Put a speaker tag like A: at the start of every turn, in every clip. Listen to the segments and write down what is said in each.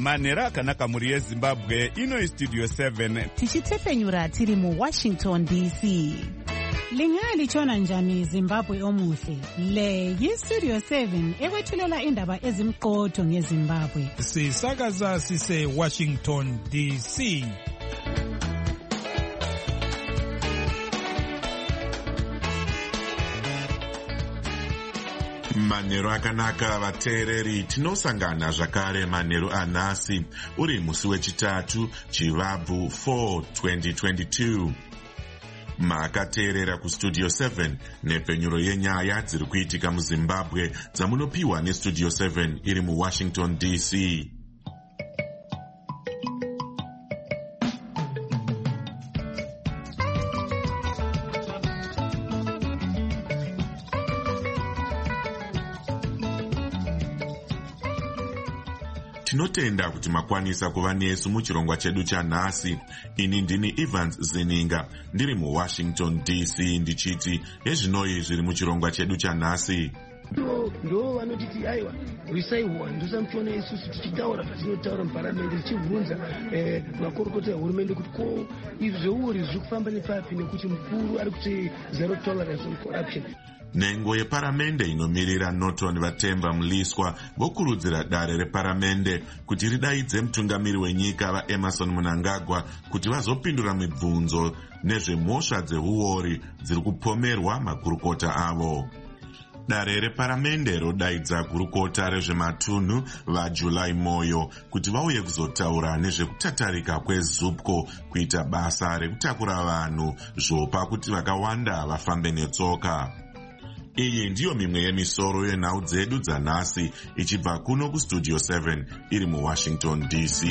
A: manhero akanaka mhuri yezimbabwe. Ino Studio 7
B: tichitepfenyura tiri muWashington DC.
C: Lingalitshona njani Zimbabwe omuhle? Le yiStudio 7 ekwethulela indaba ezimqotho ngeZimbabwe.
D: Sisakaza sise Washington DC.
E: Manhero akanaka vateereri, tinosangana zvakare manhero anhasi uri musi wechitatu Chivabvu 4 2022. Makateerera kuStudio 7 nepfenyuro yenyaya dziri kuitika muZimbabwe dzamunopiwa neStudio 7 iri muWashington DC. Tinotenda kuti makwanisa kuva nesu muchirongwa chedu chanhasi. Ini ndini Evans Zeninga ndiri muWashington DC ndichiti ezvinoi zviri muchirongwa chedu chanhasi.
F: Ndo vanotiti aiwa risaiwa ndosamuchiona isusu tichitaura zvatinotaura muparamende tichibvunza makorokota ehurumende kuti ko izvi zveuri zviri kufamba nepapi nekuti mukuru ari kuti zero tolerance on corruption.
E: Nhengo yeparamende inomirira Norton Vatemba Mliswa vokurudzira dare reparamende kuti ridaidze mutungamiri wenyika vaEmmerson Mnangagwa kuti vazopindura mibvunzo nezvemhosva dzeuori dziri kupomerwa makurukota avo. Dare reparamende rodaidza gurukota rezvematunhu vaJuly Moyo kuti vauye kuzotaura nezvekutatarika kweZUPCO kuita basa rekutakura vanhu zvopa kuti vakawanda vafambe netsoka. Iyi ndiyo mimwe yemisoro yenhau dzedu dzanhasi ichibva kuno kuStudio 7 iri muWashington DC.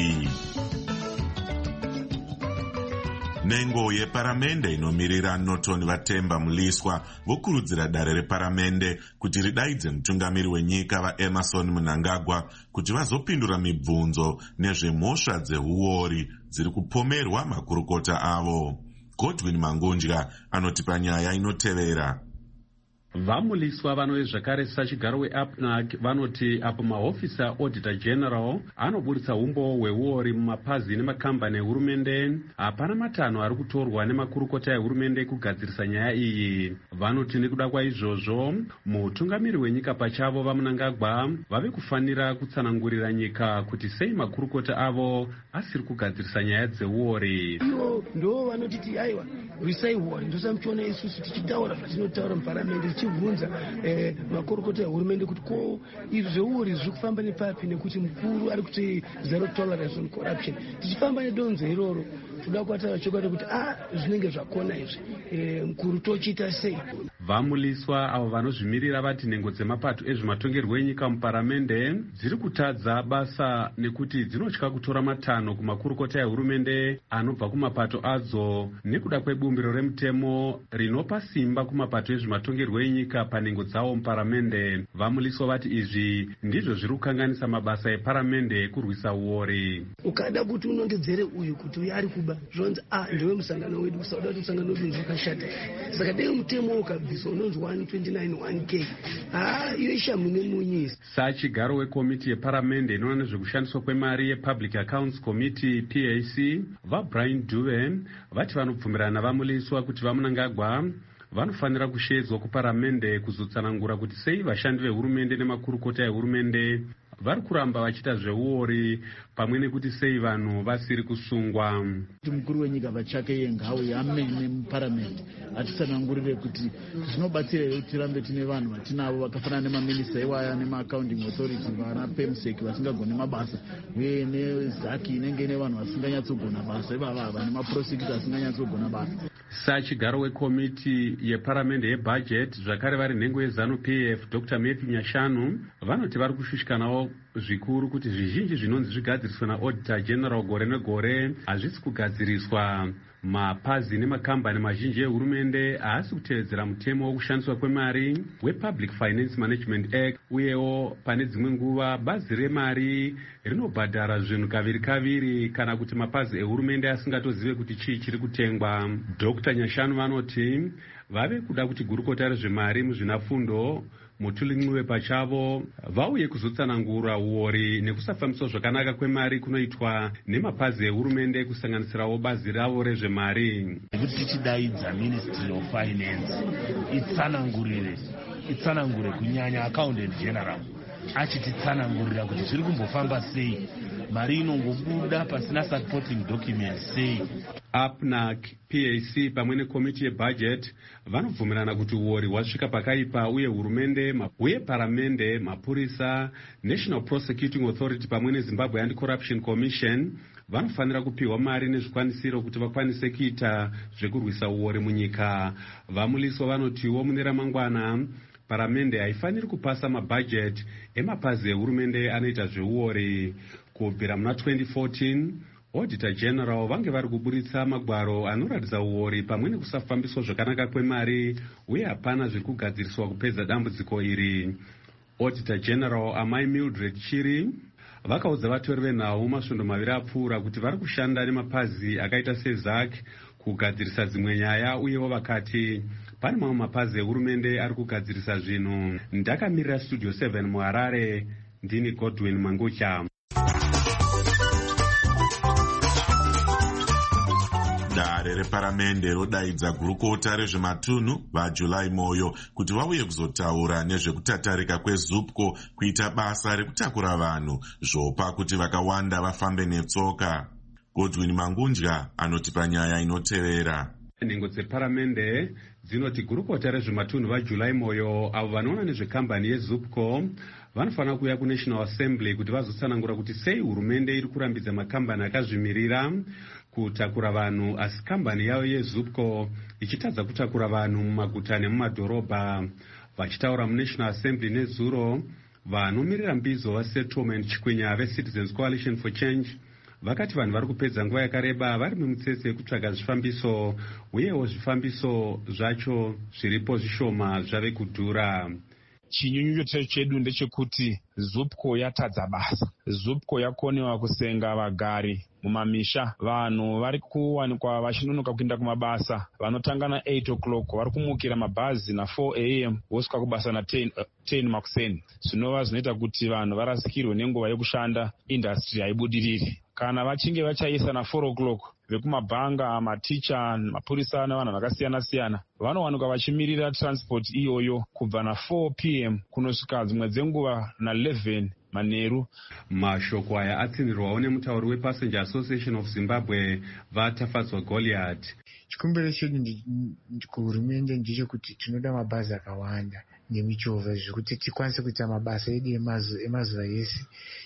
E: Nhengo yeparamende inomirira Norton Vatemba Mliswa vokurudzira dare reparamende kuti ridaidze mutungamiri wenyika vaEmmerson Mnangagwa kuti vazopindura mibvunzo nezvemhosva dzeuori dziri kupomerwa makurukota avo. Godwin Mangunja anotipa nyaya inotevera.
G: Vamuliswa vanowezvakare sachigaro weAPNAC vanoti apo mahofisa auditor general anoburitsa umbo hweuori mumapazi nemakambani ehurumende, hapana matanho ari kutorwa nemakurukota ehurumende kugadzirisa nyaya iyi. Vanoti nekuda kwaizvozvo mutungamiri wenyika pachavo vaMnangagwa vave kufanira kutsanangurira nyika kuti sei makurukota avo asiri kugadzirisa nyaya dzeuori.
F: Ndo vanotiti aiwa risaiwa ndosamuchiona isusu tichitaura zvatinotaura muparamende tichibvunza makorokota ehurumende kuti ko izvi zveuri zviri kufamba nepapi nekuti mukuru ari kuti zero tolerance on corruption. Tichifamba nedonzo iroro toda kuataura chokwadi kuti zvinenge zvakona izvi mukuru tochiita sei.
G: Vamuliswa avo vanozvimirira vati nhengo dzemapato ezvematongerwo enyika muparamende dziri kutadza basa nekuti dzinotya kutora matanho kumakurukota ehurumende anobva kumapato adzo nekuda kwebumbiro remutemo rinopa simba kumapato ezvematongerwo enyika panhengo dzawo muparamende. Vamuliswa vati izvi ndizvo zviri kukanganisa mabasa eparamende ekurwisa uori.
F: Ukada kuti unongedzere uyu kuti uyu ari kuba zvonzi ndewe musangano wedu kusauda kuti musangano wedu zvakashata. Saka dei mutemo ukabvisa unonzi 129 1k iyo ishamu nemunyisi.
G: Sachigaro wekomiti yeparamende inoona nezvekushandiswa kwemari yePublic Accounts Committee PAC vaBrian Dube vati vanobvumirana vamuliswa kuti vaMnangagwa vanofanira kushedzwa kuparamende kuzotsanangura kuti sei vashandi vehurumende nemakurukota ehurumende vari kuramba vachiita zveuori pamwe nekuti sei vanhu vasiri kusungwa.
H: Mukuru wenyika pachake yengawo yamene muparamende atitsanangurire kuti zvinobatsira here kuti tirambe tine vanhu vatinavo vakafanana nemaminista iwaya nemaaccounting authority vana PEMSEC vasingagone mabasa uye nezaki inenge ine vanhu vasinganyatsogona basa ivava nemaprosecutor asinganyatsogona basa.
G: Sachigaro wekomiti yeparamende yebudget zvakare vari nhengo yeZANU-PF Dr. Matthew Nyashanu vanoti vari kushushikanawo zvikuru kuti zvizhinji zvinonzi zvigadziriswa naauditor general gore negore hazvisi kugadziriswa. Mapazi nemakambani mazhinji ehurumende haasi kutevedzera mutemo wokushandiswa kwemari wePublic Finance Management Act, uyewo pane dzimwe nguva bazi remari rinobhadhara zvinhu kaviri kaviri kana kuti mapazi ehurumende asingatozive kuti chii chiri kutengwa. Dr. Nyashanu vanoti vave kuda kuti gurukota rezvemari muzvinafundo mutulinxiwe pachavo vauye kuzotsanangura uori nekusafambiswa zvakanaka kwemari kunoitwa nemapazi ehurumende kusanganisirawo bazi ravo rezvemari.
I: Kuti tichidaidza Ministry of Finance itsanangure kunyanya Accountant General achititsanangurira kuti zviri kumbofamba sei, mari inongobuda pasina supporting documents sei.
G: APNAC, PAC pamwe nekomiti yebudget vanobvumirana kuti uori hwasvika pakaipa uye hurumende uye paramende, mapurisa, National Prosecuting Authority pamwe neZimbabwe Anti-Corruption Commission vanofanira kupiwa mari nezvikwanisiro kuti vakwanise kuita zvekurwisa uori munyika. Vamuliswa vanotiwo mune ramangwana paramende haifaniri kupasa mabhajeti emapazi ehurumende anoita zveuori. Kubvira muna 2014 Auditor General vange vari kuburitsa magwaro anoratidza uori pamwe nekusafambiswa zvakanaka kwemari uye hapana zviri kugadziriswa kupedza dambudziko iri. Auditor General Amai Mildred Chiri vakaudza vatori venhau masvondo maviri apfuura kuti vari kushanda nemapazi akaita seZAC kugadzirisa dzimwe nyaya, uyewo vakati pane mamwe mapazi ehurumende ari kugadzirisa zvinhu. Ndakamirira Studio 7 muHarare, ndini Godwin Mangucha.
E: Dare reparamende rodaidza gurukota rezvematunhu vaJulai Moyo kuti vauye kuzotaura nezvekutatarika kweZUPCO kuita basa rekutakura vanhu zvopa kuti vakawanda vafambe netsoka. Godwin Mangunja anotipa nyaya inotevera.
G: Nhengo dzeparamende dzinoti gurukota rezvematunhu vaJulai Moyo avo vanoona nezvekambani yeZUPCO vanofanira kuuya kuNational Assembly kuti vazotsanangura kuti sei hurumende iri kurambidza makambani akazvimirira kutakura vanhu asi kambani yavo yeZUPCO ichitadza kutakura vanhu mumaguta nemumadhorobha. Vachitaura muNational Assembly nezuro, vanomirira mbizo vaSettlement Chikwinya veCitizens Coalition for Change vakati vanhu vari kupedza nguva yakareba vari mumutsetse yekutsvaga zvifambiso, uyewo zvifambiso zvacho zviripo zvishoma zvave kudhura.
J: Chinyunyuto chedu ndechekuti ZUPCO yatadza basa. ZUPCO yakonewa kusenga vagari mumamisha. Vanhu vari kuwanikwa vachinonoka kuenda kumabasa, vanotanga na 8 o'clock vari kumukira mabhazi na 4 am vosvika kubasa na 10 makuseni. Zvinova zvinoita kuti vanhu varasikirwe nenguva yekushanda, industry haibudiriri. Kana vachinge vachaisa na 4 o'clock vekumabhanga, maticha, mapurisa nevanhu vakasiyana siyana vanowanikwa vachimirira transport iyoyo kubva na 4 p.m. kunosvika dzimwe dzenguva na 11 manheru.
G: Mashoko aya atsinirwawo nemutauri wePassenger Association of Zimbabwe vaTafadzwa Goliath.
K: Chikumbiro chedu kuhurumende ndechekuti tinoda mabhazi akawanda nemichovha zvekuti tikwanise kuita mabasa edu emazuva ese.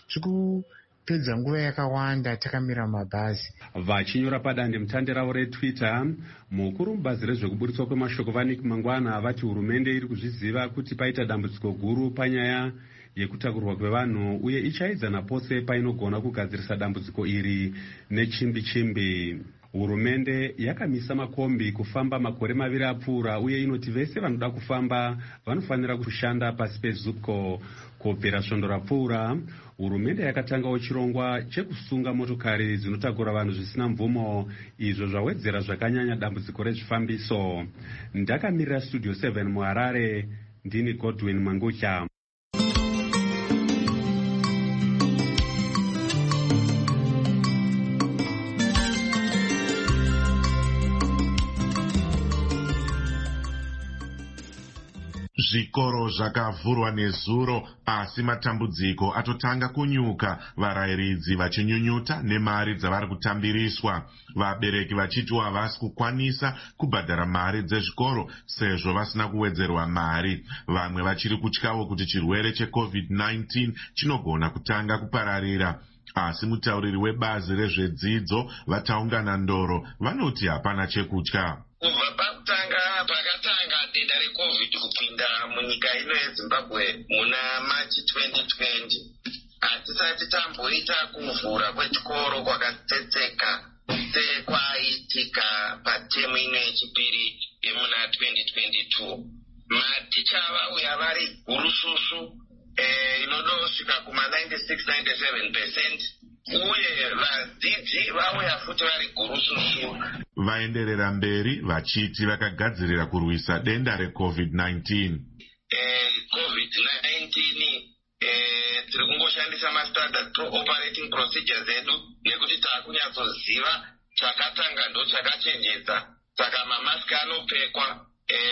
K: Pedza nguva yakawanda takamira mabhazi.
G: Vachinyora padande mutande ravo reTwitter, mukuru mubazi rezvekuburitswa kwemashoko vaNick Mangwana vati hurumende iri kuzviziva kuti paita dambudziko guru panyaya yekutakurwa kwevanhu uye ichaidzana pose painogona kugadzirisa dambudziko iri nechimbi-chimbi. Hurumende yakamisa makombi kufamba makore maviri apfuura uye inoti vese vanoda kufamba vanofanira kushanda pasi peZUPCO. Kubvira svondo rapfuura, hurumende yakatangawo chirongwa chekusunga motokari dzinotakura vanhu zvisina mvumo, izvo zvawedzera zvakanyanya dambudziko rezvifambiso. Ndakamirira Studio 7 muHarare, ndini Godwin Mangucha.
E: Zvikoro zvakavhurwa nezuro asi matambudziko atotanga kunyuka, varayiridzi vachinyunyuta nemari dzavari kutambiriswa, vabereki vachiti havasi kukwanisa kubhadhara mari dzezvikoro sezvo vasina kuwedzerwa mari. Vamwe vachiri kutyawo kuti chirwere cheCovid-19 chinogona kutanga kupararira. Asi mutauriri webazi rezvedzidzo vataungana Ndoro vanoti hapana chekutya.
L: Pakatanga denda reCovid kupinda munyika ino yeZimbabwe muna March 2020, hatisati tamboita kuvhura kwechikoro kwakatsetseka sekwaitika patemu ino yechipiri yemuna 2022. Maticha vauya vari gurususu inodosvika kuma 96-97%, uye vadzidzi vauya futi vari gurususu.
E: Vaenderera mberi vachiti vakagadzirira kurwisa denda reCovid-19.
L: COVID-19 tiri kungoshandisa mastandard operating procedures edu nekuti taakunyatsoziva chakatanga ndo chakachenjedza. Saka mamaski anopfekwa,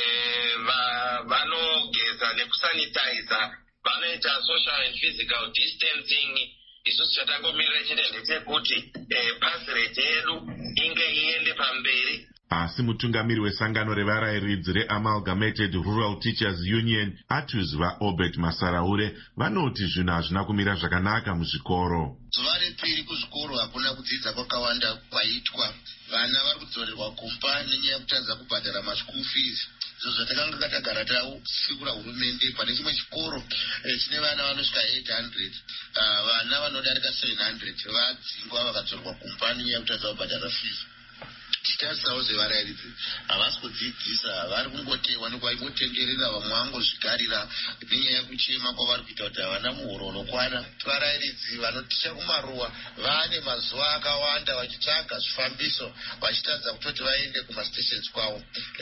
L: vanogeza nekusanitiza, vanoita social and physical distancing. Isusu chatangomirira chete ndechekuti pasi rate yedu inge iende pamberi.
E: Asi mutungamiri wesangano revarayiridzi reAmalgamated Rural Teachers Union Atus vaObert Masaraure vanoti zvinhu hazvina kumira zvakanaka muzvikoro.
M: Zuva repiri kuzvikoro hakuna kudzidza kwakawanda kwaitwa. Vana vari kudzorerwa kumba nenyaya yekutadza kubhadhara maschool fees. Izvo zvatakanga tagara tasikura hurumende pane chimwe chikoro chine vana vanosvika 800. Vana vanodarika 700 vadzingwa vakadzorerwa kumba nenyaya yekutadza kubhadhara fees. Tichitarisirawo sevarayiridzi havasi kudzidzisa, vari kungotewa nekwaimbotenderera, vamwe vangozvigarira nenyaya yekuchema kwavari kuita kuti havana muhoro unokwana. Varayiridzi vanoticha kumaruwa vane mazuva akawanda vachitsvaga zvifambiso vachitadza kutoti vaende kumastations kwavo.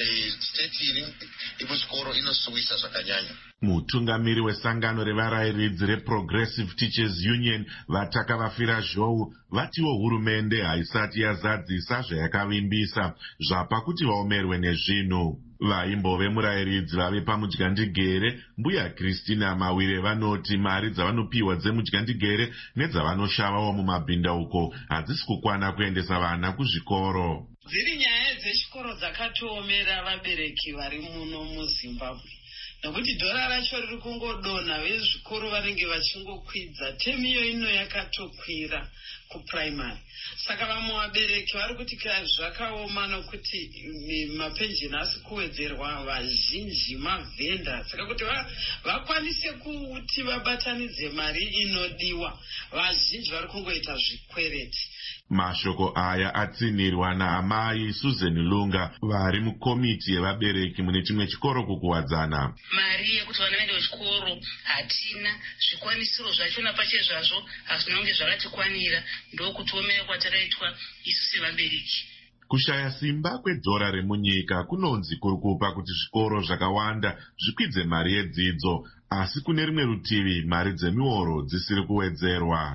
M: State iri ikuchikoro inosuwisa zvakanyanya.
E: Mutungamiri wesangano revarayiridzi reProgressive Teachers Union Vatakavafira Zhou vatiwo hurumende haisati yazadzisa zvayakavimbisa zvapa kuti vaomerwe nezvinhu. Vaimbove murayiridzi vave pamudyandigere mbuya Christina Mawire vanoti mari dzavanopiwa dzemudyandigere nedzavanoshavawo mumabhindauko hadzisi kukwana kuendesa vana kuzvikoro.
N: Dziri nyaya dzechikoro dzakatoomera vabereki vari muno muZimbabwe. Nokuti dhora racho riri kungodonha, vezvikoro vanenge vachingokwidza. Temu iyo ino yakatokwira kuprimary. Saka vamwe vabereki vari kuti zvakaoma nokuti mapenjeni asi kuwedzerwa, vazhinji mavhenda. Saka kuti vakwanise kuti vabatanidze mari inodiwa, vazhinji vari kungoita zvikwereti.
E: Mashoko aya atsinirwa naamai Susan Lunga vari mukomiti yevabereki mune chimwe chikoro kukuwadzana.
O: Mari yekuti vana vaende kuchikoro hatina, zvikwanisiro zvachona pachezvazvo hazvinonge zvakatikwanira, ndokutoomera kwatakaitwa isu sevabereki.
E: Kushaya simba kwedhora remunyika kunonzi kuri kupa kuti zvikoro zvakawanda zvikwidze mari yedzidzo, asi kune rimwe rutivi mari dzemihoro dzisiri kuwedzerwa.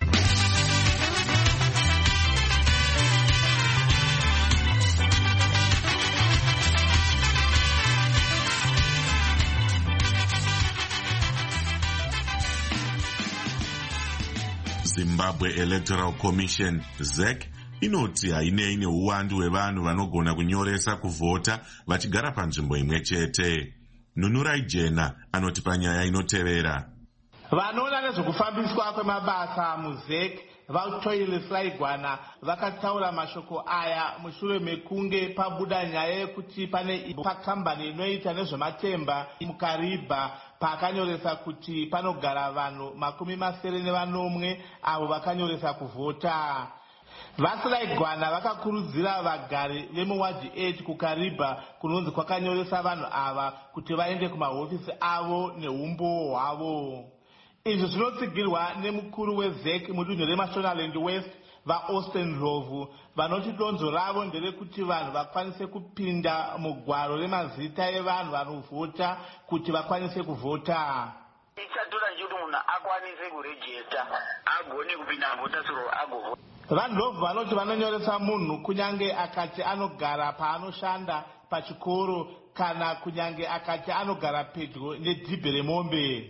E: Zimbabwe Electoral Commission ZEC inoti hainei neuwandu hwevanhu vanogona kunyoresa kuvhota vachigara panzvimbo imwe chete. Nunurai Jena anoti panyaya inotevera.
P: Vanoona nezvekufambiswa kwemabasa muZEC vautoilisai Gwana vakataura mashoko aya mushure mekunge pabuda nyaya yekuti pane pakambani inoita nezvematemba muKariba pakanyoresa kuti panogara vanhu 90 avo vakanyoresa kuvhota. Vasirai Gwana vakakurudzira vagari vemuwadhi 8 kuKariba kunonzi kwakanyoresa vanhu ava kuti vaende kumahofisi avo neumbo hwavo. Izvi zvinotsigirwa nemukuru weZEC mudunhu reMashonaland West vaAustin Rovu vanoti donzo ravo nderekuti vanhu vakwanise kupinda mugwaro remazita evanhu vanovhota kuti vakwanise kuvhota.
Q: Ichatora njuti munhu akwanise kurejista agone kupinda muvhotasuro agovhota.
P: Vanhu Rovu vanoti vanonyoresa munhu kunyange akati anogara paanoshanda pachikoro kana kunyange akati anogara pedyo nedhibhe remombe.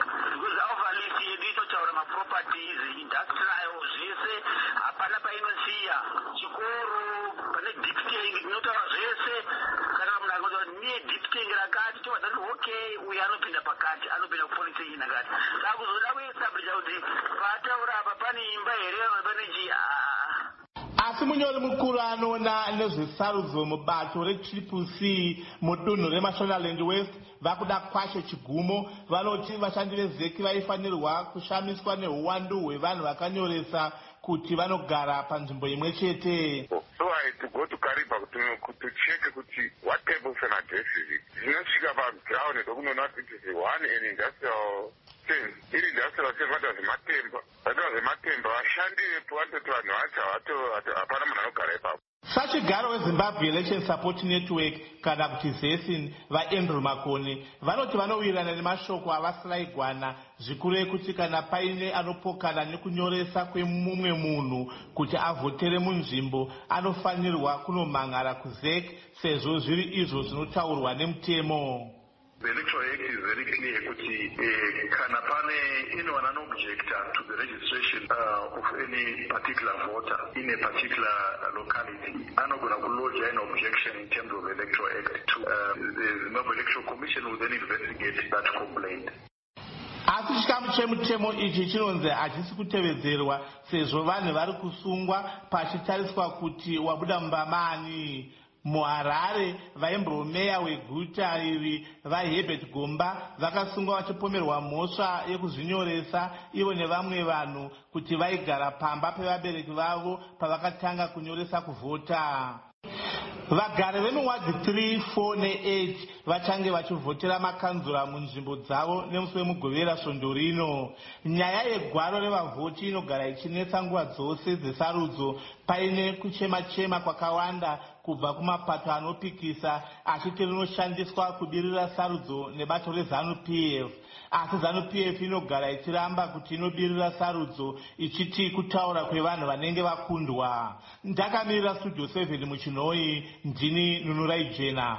P: Asi munyori mukuru anoona nezvesarudzo mubato reCCC mudunhu reMashonaland West vakuda kwashe chigumo vanoti vashandi veZEC vaifanirwa kushamiswa neuwandu hwevanhu vakanyoresa kuti vanogara panzvimbo imwe chete.
R: So I to go to Kariba to check what type of an address is it. Zvinosvika paground ndokunoona kuti it is one in industrial sense. Iri industrial sense vata zvematemba vashandi vepo vatoti vanhu vacho hapana munhu anogara ipapo.
P: sachigaro wezimbabwe election support network kana kuti zesin vaandrew makoni vanoti vanowirirana nemashoko avasiraigwana zvikuru ekuti kana paine anopokana nekunyoresa kwemumwe munhu kuti avhotere munzvimbo anofanirwa kunomhan'ara kuzek sezvo zviri izvo zvinotaurwa nemutemo.
S: The Electoral Act is very clear kuti kana pane anyone an objector to the registration of any particular voter in a particular locality anogona kulodge an objection in terms of the Electoral Act to the Zimbabwe Electoral Commission will then investigate that complaint.
P: Asi chikamu chemutemo ichi chinonzi hachisi kutevedzerwa sezvo vanhu vari kusungwa pachitariswa kuti wabuda mumbamani. muHarare vaimbromeya weguta iri vaHerbert Gomba vakasungwa vachipomerwa mhosva yekuzvinyoresa ivo nevamwe vanhu kuti vaigara pamba pevabereki vavo pavakatanga kunyoresa kuvhota. Vagari vemuwadhi 3, 4 ne8 vachange vachivhotera makanzura munzvimbo dzavo nemusi wemugovera svondo rino. Nyaya yegwaro revavhoti inogara ichinetsa nguva dzose dzesarudzo paine kuchema-chema kwakawanda kubva kumapato anopikisa achiti rinoshandiswa kudirira sarudzo nebato reZANU-PF. Asi ZANU-PF inogara ichiramba kuti inobirira sarudzo ichiti kutaura kwevanhu vanenge vakundwa. Ndakamirira Studio 7 muChinoi, ndini Nunurai Jena.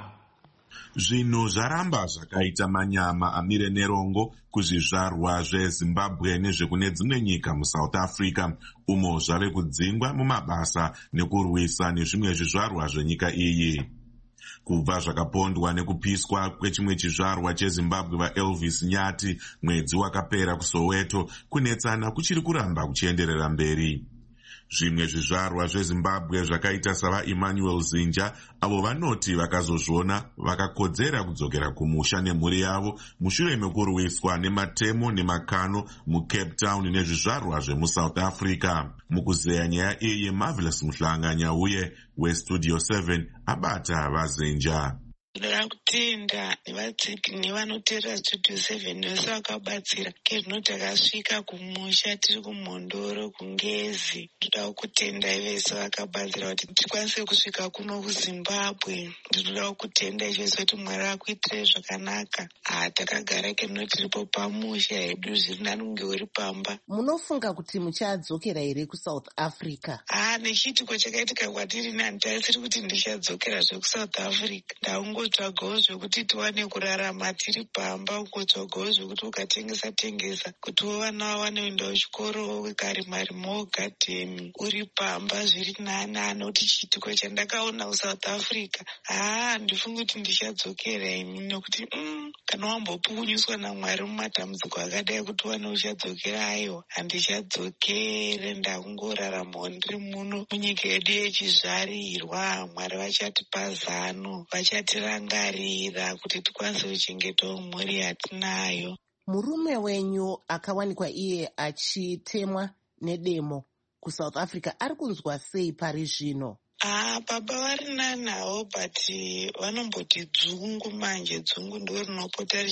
E: Zvinhu zvaramba zvakaita manyama amire nerongo kuzvizvarwa zveZimbabwe nezvekune dzimwe nyika muSouth Africa umo zvave kudzingwa mumabasa nekurwisa nezvimwe zvizvarwa zvenyika iyi. Kubva zvakapondwa nekupiswa kwechimwe chizvarwa cheZimbabwe vaElvis Nyati mwedzi wakapera kuSoweto, kunetsana kuchiri kuramba kuchienderera mberi. Zvimwe zvizvarwa zveZimbabwe zvakaita savaEmmanuel Zinja avo vanoti vakazozviona vakakodzera kudzokera kumusha nemhuri yavo mushure mekurwiswa nematemo nemakano muCape Town nezvizvarwa zvemuSouth Africa. Mukuzeya nyaya iyi Marvelous Muhlanganyauye weStudio 7 abata vaZinja.
T: Ndinoda kutenda nevadziki nevanoteera Studio 7 vese vakabatsira kezvino takasvika kumusha tiri kumhondoro kungezi. Ndinoda kutenda vese vakabatsira kuti tikwanise kusvika kuno kuZimbabwe. Ndinoda kutenda vese kuti Mwari akuitire zvakanaka. Takagara keno tiripo pamusha hedu zviri nani kunge uri pamba.
B: Munofunga kuti muchadzokera here kuSouth Africa?
T: Nechiitiko chakaitika kwatiri nani taisiri kuti ndichadzokera zvekuSouth Africa. Tsvagawo zvekuti tiwane kurarama tiri pamba, ungotsvagawo zvekuti ukatengesa kuti vana vanoenda kuchikoro karimari gadheni uri pamba zviri nani. Anoti chiitiko chandakaona kuSouth Africa ndifunga kuti ndichadzokera ini nekuti kana wambopunyuswa naMwari mumatambudziko akadai kuti wane uchadzokera aiwa handichadzokere. Ndakungoraramawo ndiri muno munyika yedu yechizvarirwa. Mwari vachatipa zano, vachatirangarira kuti tikwanise kuchengetawo mhuri yatinayo.
B: Murume wenyu akawanikwa iye achitemwa nedemo kuSouth Africa ari kunzwa sei pari zvino?
T: Baba vari nanawo but vanomboti dzungu manje. Dzungu ndo rinopota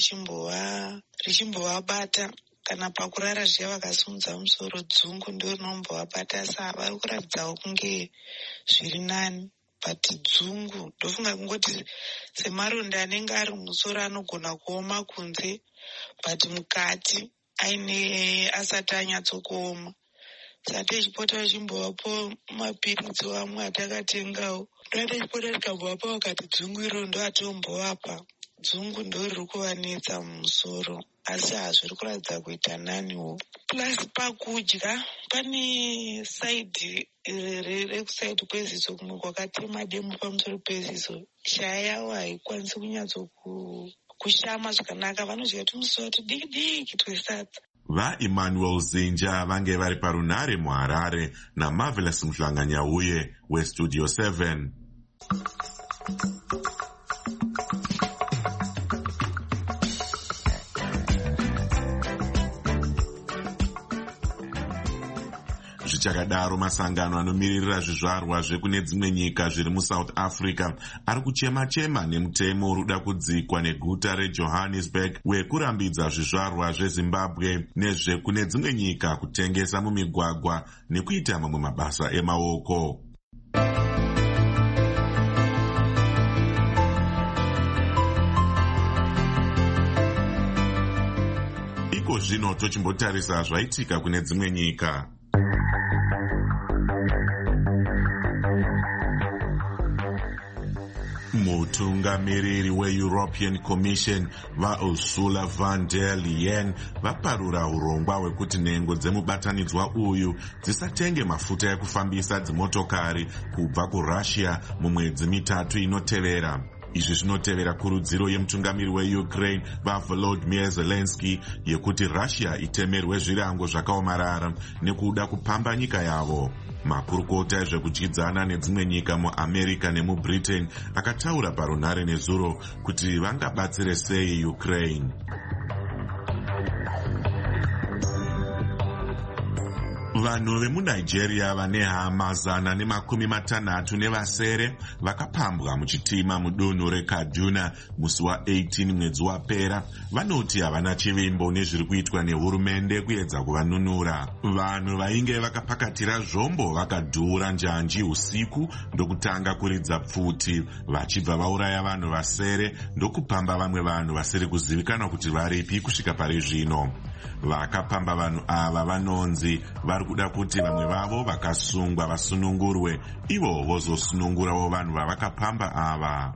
T: richimbovabata kana pakurara zviya vakasimudza musoro. Dzungu ndo rinombovabata sa vari kuratidzawo kunge zviri nani. But dzungu ndofunga kungoti semaronda anenge ari musoro anogona kuoma kunze but mukati asati anyatsokuoma. Sati echipota achimbovapo mapiritsi vamwe atakatengawo ndoati echipota tikambovapa vakati dzungu iro ndo atombovapa. Dzungu ndo riri kuvanetsa mumusoro asi hazviri kuratidza kuita naniwo. Plus pakudya pane saidhi rekusaidhi kweziso kumwe kwakatema demo pamusoro peziso. Shaya yavo haikwanisi kushama zvakanaka. Vanodya kuti musoro tudiki twesadza.
E: VaEmmanuel Zinja vange vari parunhare muHarare naMarvelous Muhlanganyauye weStudio 7. Zvichakadaro, masangano anomiririra zvizvarwa zvekune dzimwe nyika zviri muSouth Africa ari kuchema-chema nemutemo uri kuda kudzikwa neguta reJohannesburg wekurambidza zvizvarwa zveZimbabwe nezvekune dzimwe nyika kutengesa mumigwagwa nekuita mamwe mabasa emaoko. Iko zvino tochimbotarisa zvaitika kune dzimwe nyika. Mutungamiriri weEuropean Commission vaUrsula von der Leyen vaparura urongwa hwekuti nhengo dzemubatanidzwa uyu dzisatenge mafuta ekufambisa dzimotokari kubva kuRussia mumwedzi mitatu inotevera. Izvi zvinotevera kurudziro yemutungamiri weUkraine vaVolodymyr Zelensky yekuti Russia itemerwe zvirango zvakaomarara nekuda kupamba nyika yavo. Makurukota ezvekudyidzana nedzimwe nyika muAmerica nemuBritain akataura parunhare nezuro kuti vangabatsire sei Ukraine. Vanhu vemuNigeria vane hama 160 nevasere vakapambwa muchitima mudunhu reKaduna musi wa18 mwedzi wapera vanoti havana chivimbo nezviri kuitwa nehurumende kuedza kuvanunura. Vanhu vainge vakapakatira zvombo vakadhura njanji usiku ndokutanga kuridza pfuti vachibva vauraya vanhu vasere ndokupamba vamwe vanhu vasiri kuzivikanwa kuti varipi kusvika pari zvino. Vakapamba vanhu ava vanonzi vari kuda kuti vamwe vavo vakasungwa vasunungurwe ivo vozosunungurawo vanhu vavakapamba ava.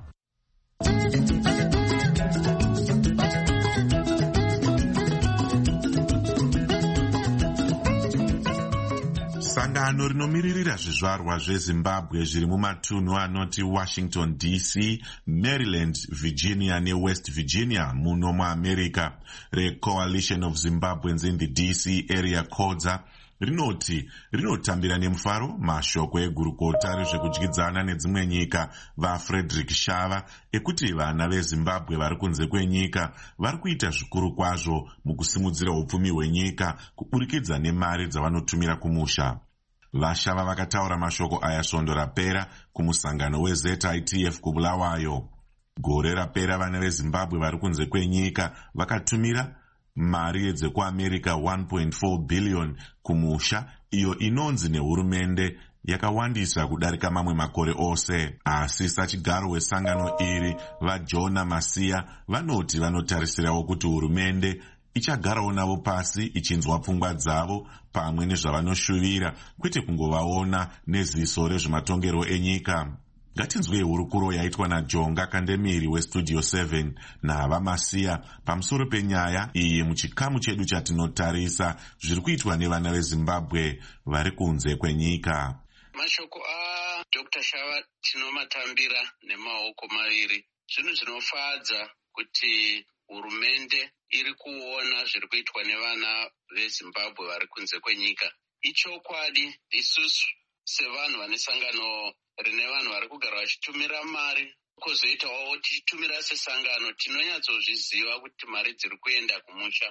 E: Sangano rinomiririra zvizvarwa zveZimbabwe zviri mumatunhu anoti Washington DC, Maryland, Virginia neWest Virginia muno muAmerica reCoalition of Zimbabweans in the DC Area CODZA rinoti rinotambira nemufaro mashoko egurukota rezvekudyidzana nedzimwe nyika vaFrederick Shava ekuti vana veZimbabwe vari kunze kwenyika vari kuita zvikuru kwazvo mukusimudzira upfumi hwenyika kuburikidza nemari dzavanotumira kumusha. Vashava vakataura mashoko aya svondo rapera kumusangano weZITF kuBulawayo. Gore rapera vana veZimbabwe vari kunze kwenyika vakatumira mari dzekuAmerica 1.4 billion kumusha iyo inonzi nehurumende yakawandisa kudarika mamwe makore ose. Asi sachigaro wesangano iri vaJona Masiya vanoti vanotarisirawo kuti hurumende ichagarawo navo pasi ichinzwa pfungwa dzavo pamwe nezvavanoshuvira kwete kungovaona neziso rezvematongero enyika. Ngatinzwei hurukuro yaitwa naJonga Kandemiri weStudio 7 naHava Masiya pamusoro penyaya iyi muchikamu chedu chatinotarisa zviri kuitwa nevana veZimbabwe vari kunze kwenyika.
L: Mashoko Dr. Shava tinomatambira nemaoko maviri. Zvinhu zvinofadza kuti hurumende iri kuona zviri kuitwa nevana veZimbabwe vari kunze kwenyika. Ichokwadi isusu sevanhu vane sangano rine vanhu vari kugara vachitumira mari kuzoitawo tichitumira sesangano tinonyatsozviziva kuti mari dziri kuenda kumusha.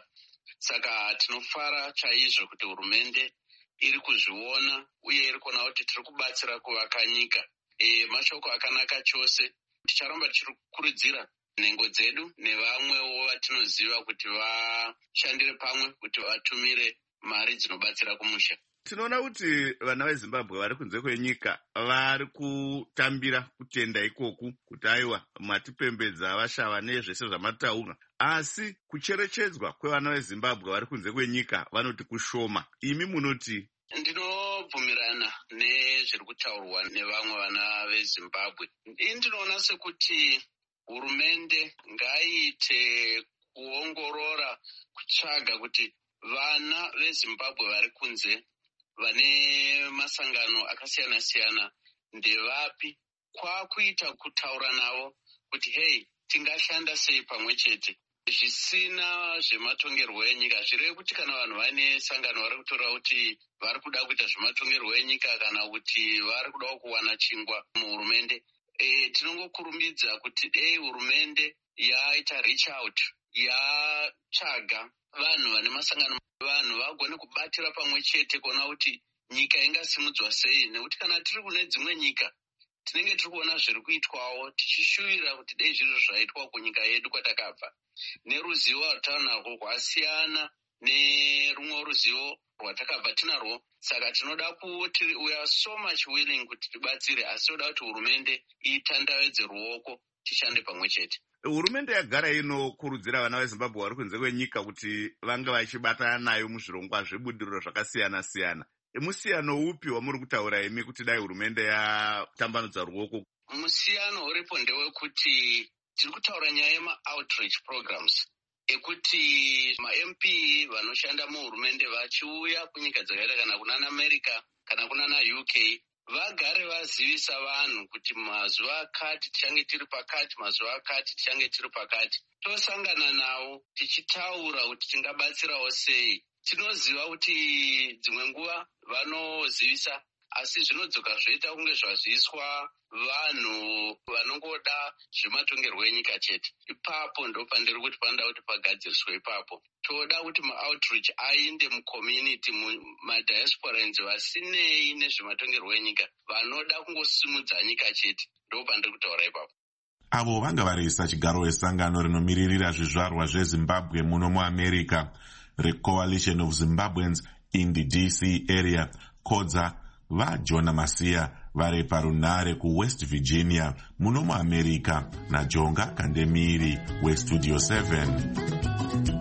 L: Saka tinofara chaizvo kuti hurumende iri kuzviona uye iri kuona kuti tiri kubatsira kuvaka nyika. Mashoko akanaka chose. Ticharamba tichikurudzira nhengo dzedu nevamwewo vatinoziva kuti vashandire pamwe kuti vatumire mari dzinobatsira kumusha.
A: Tinoona kuti vana veZimbabwe vari kunze kwenyika vari kutambira kutenda ikoku kuti aiwa matipembedza vashava nezvese zvamataura, asi kucherechedzwa kwevana veZimbabwe vari kunze kwenyika vanoti kushoma. Imi munoti?
L: Ndinobvumirana nezviri kutaurwa nevamwe vana veZimbabwe. Ndinoona sekuti hurumende ngaiite kuongorora kutsvaga kuti vana veZimbabwe vari kunze vane masangano akasiyana-siyana ndevapi, kwakuita kutaura navo kuti hei tingashanda sei pamwe chete zvisina zvematongerwo enyika. Zvireve kuti kana vanhu vane sangano vari kutora kuti vari kuda kuita zvematongerwo enyika kana kuti vari kudawo kuwana chingwa muhurumende, tinongokurumbidza kuti dei hurumende yaita reach out, yatsvaga vanhu vane masangano, vanhu vagone kubatira pamwe chete kuona kuti nyika ingasimudzwa sei. Nekuti kana tiri kune dzimwe nyika tinenge tiri kuona zviri kuitwawo tichishuvira kuti dei zviro zvaitwa kunyika yedu kwatakabva. Neruzivo rwatanarwo rwasiyana nerumwe ruzivo rwatakabva tinarwo. Saka tinoda kuti we are so much willing kuti tibatsire, asi toda kuti hurumende itandavedze ruoko tishande pamwe chete.
A: hurumende yagara inokurudzira vana vezimbabwe vari kunze kwenyika kuti vange vachibatana nayo muzvirongwa zvebudiriro zvakasiyana-siyana. Musiyano upi wamuri kutaura imi kuti dai hurumende yatambanudza ruoko?
L: Musiyano uripo ndewekuti tiri kutaura nyaya yema-outreach programs ekuti ma-MP vanoshanda muhurumende vachiuya kunyika dzakaita kana kunana America kana kunana UK vagare vazivisa vanhu kuti mazuva akati tichange tiri pakati, mazuva akati tichange tiri pakati. Tosangana navo tichitaura kuti tingabatsirawo sei. Tinoziva kuti dzimwe nguva vanozivisa asi zvinodzoka zvoita kunge zvaziviswa vanhu vanongoda zvematongerwo enyika chete. Ipapo ndo pandiri kuti panoda kuti pagadziriswe ipapo. Toda kuti ma-outreach ainde mucommunity, madiasporans vasinei nezvematongerwo enyika, vanoda kungosimudza nyika chete. Ndo pandiri kutaura ipapo.
E: Avo vanga varisa chigaro wesangano rinomiririra zvizvarwa zvezimbabwe muno muamerica reCoalition of Zimbabweans in the DC area, kodza vaJona Masiya vari parunare kuWest Virginia muno muamerica naJonga Kandemiri weStudio 7.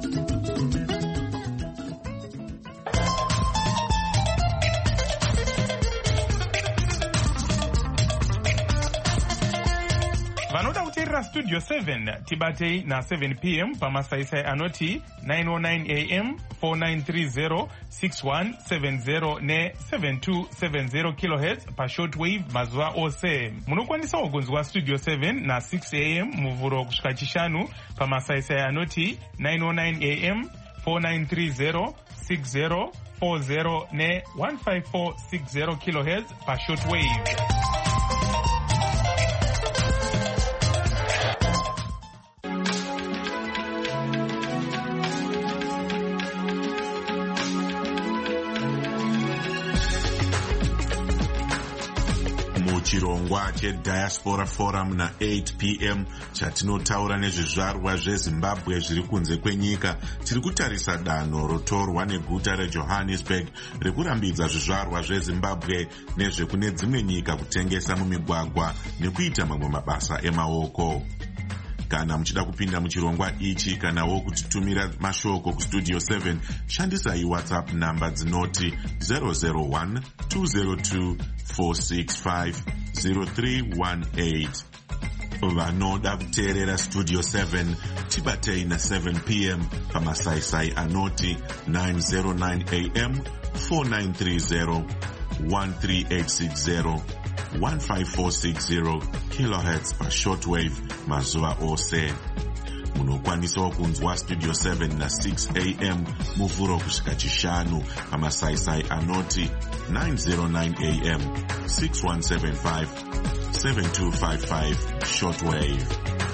D: Vanoda kuteerera Studio 7 tibatei na 7 p.m. pamasaisai anoti 909 am 4930 6170 ne 7270 kHz pashortwave mazuva ose. Munokwanisawo kunzwa Studio 7 na 6 am muvhuro kusvika chishanu pamasaisai anoti 909 am 4930 6040 ne 15460 kHz pashortwave.
E: Chirongwa cheDiaspora Forum na 8 p.m. chatinotaura nezvizvarwa zveZimbabwe zviri kunze kwenyika. Tiri kutarisa danho rotorwa neguta reJohannesburg rekurambidza zvizvarwa zveZimbabwe nezvekune dzimwe nyika kutengesa mumigwagwa nekuita mamwe mabasa emaoko. Kana muchida kupinda muchirongwa ichi kanawo kutitumira mashoko kuStudio 7, shandisai WhatsApp namba dzinoti 001 202 465 0318. Vanoda kuteerera Studio 7 tibatei na 7 p.m. pamasaisai anoti 909 am 4930 13860 15460 kHz pashortwave mazuva ose. Munokwanisawo kunzwa Studio 7 na 6 am muvhuro kusvika chishanu pamasaisai anoti 909 am 6175 7255 shortwave.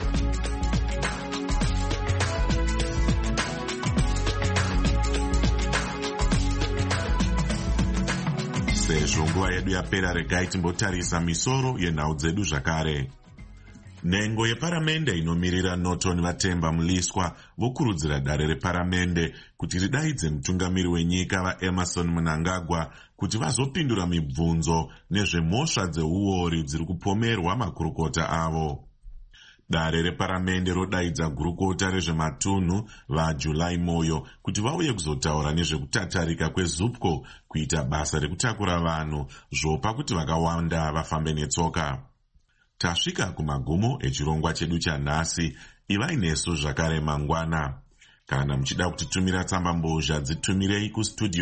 E: Sezvo nguva yedu yapera, regai timbotarisa misoro yenhau dzedu zvakare. Nhengo yeparamende inomirira Norton Vatemba Mliswa vokurudzira dare reparamende kuti ridaidze mutungamiri wenyika vaEmmerson Mnangagwa kuti vazopindura mibvunzo nezvemhosva dzeuori dziri kupomerwa makurukota avo. Dare reparamende rodaidza gurukota rezvematunhu vaJuly Moyo kuti vauye kuzotaura nezvekutatarika kweZUPCO kuita basa rekutakura vanhu zvopa kuti vakawanda vafambe netsoka. Tasvika kumagumo echirongwa chedu chanhasi. Ivai nesu zvakare mangwana. Kana muchida kutitumira tsamba mbozha dzitumirei kustudio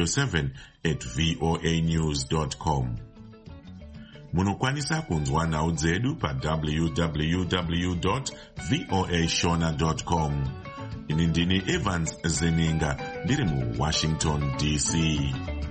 E: 7@voanews.com. Munokwanisa kunzwa nhau dzedu www.voashona.com. Ini ndini Evans Zeninga ndiri muWashington DC.